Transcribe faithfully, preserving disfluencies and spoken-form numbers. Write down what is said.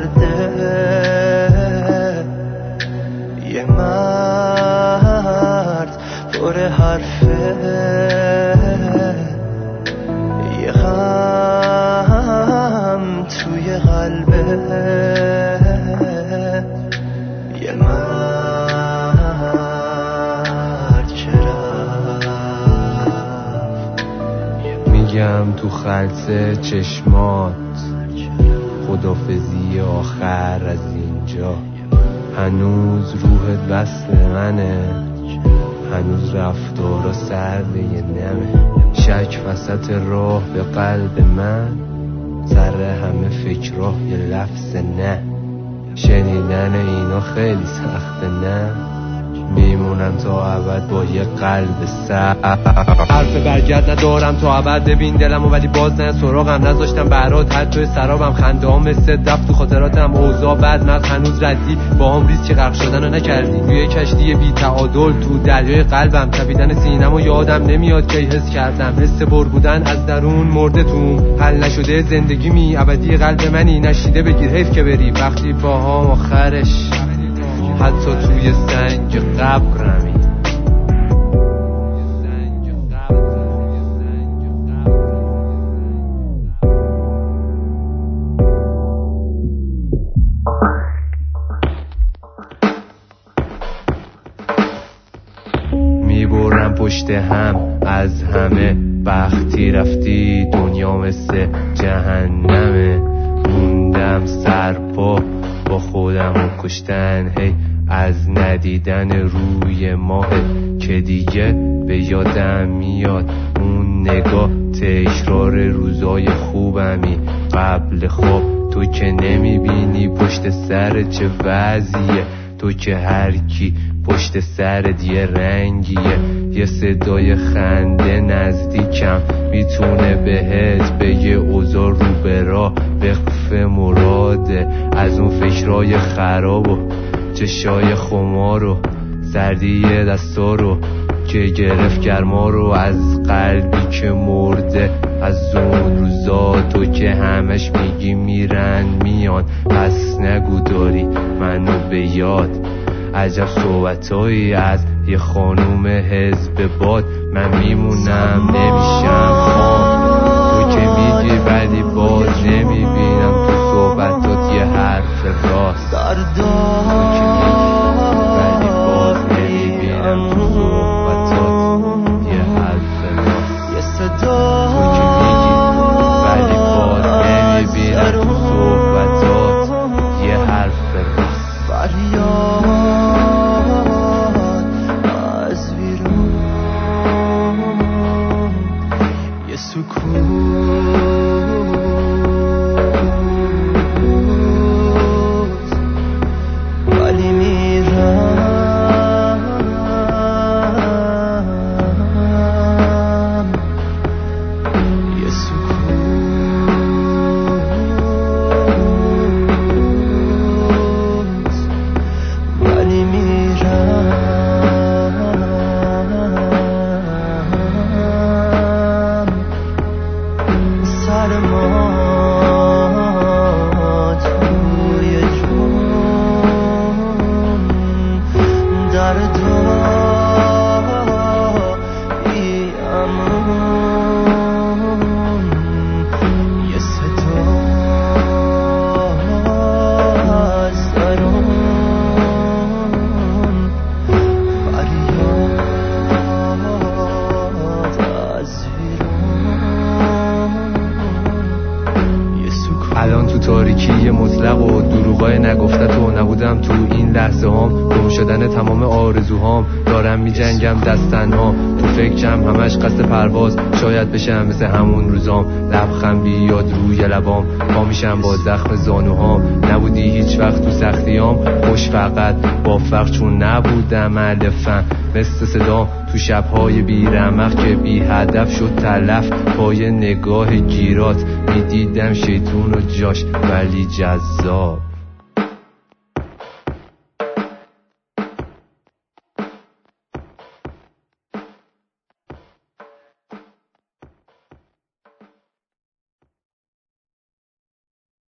کرده یه مرد پر حرفه، یه غم توی قلبه، یه مرد که رفت. میگم تو خلص چشمات خدافزی آخر از اینجا، هنوز روحت وصل منه، هنوز رفتارا سرد یه نمه، شک وسط راه به قلب من، سر همه فکرها یه لفظ نه، شنیدن اینا خیلی سخته نه، میمونم تا ابد با یه قلب سر. حرف برگرد ندارم تا ابد، ببین دلمو ولی باز نه سراغم، نذاشتم برات حد توی سرابم، خنده ها مثل دفت تو خاطراتم، اوضاع بد مغز هنوز ردی با هم ریز که غرق شدن رو نکردی، توی کشتی بی تعادل تو دریای قلبم، تپیدن سینمو یادم نمیاد کی حس کردم، حس بر بودن از درون مرده توم، حل نشده زندگی می ابدی قلب منی، نشیده بگیر حیف که بری وقتی باهام آخرش حتی توی سنگ قبرمی. میبرم پشت هم از همه، وقتی رفتی دنیا مثل جهنمه، موندم سرپا با خودم و کشتن هی از ندیدن روی ماه که دیگه به یادم میاد اون نگاه، تکرار روزای خوبمی قبل خواب، تو که نمیبینی پشت سر چه وضعیه، تو که هر کی پشت سرت یه رنگیه، یه صدای خنده نزدیکم میتونه بهت بگه اوضاع رو به راه، وقف مراده از اون فکرای خراب و چشای خمار و سردی دستا رو که گرفت گرما رو، از قلبی که مرده، از اون روزا تو که همش میگی میرن میان، پس نگو داری منو به یاد، عجب صحبتایی از یه خانوم حزب باد، من میمونم نمیشم خام، تو که میگی ولی باز نمیبینم تو صحبتات یه حرف راست، تو که میگی ولی باز نمیبینم تو صحبتات یه حرف راست، یه صدا تو که میگی ولی باز نمیبینم تو صحبتات یه حرف راست، فریاد از بیرون، یه سکوت ولی میرم، یه سکوت ولی میرم، سر ما توی جون در دایی امون، یه صدا از درون، فریاد از بیرون، یه سکوت. الان تو تاریکی مطلق و دروغای نگفته تو نبودم، تو این لحظه هام گم شدن تمام آرزوهام، دارم میجنگم دستنها، تو فکرم همش قصد پرواز، شاید بشم مثل همون روزام، لبخند بیاد روی لبام، پا میشم با زخم زانوهام، نبودی هیچ وقت تو سختیام، خوش فقط با فقر چون نبودم الفم، مثل صدا تو شبهای بیرمق که بی هدف شد تلف، با یه نگاه گیرات میدیدم شیطون و جاش ولی جذاب.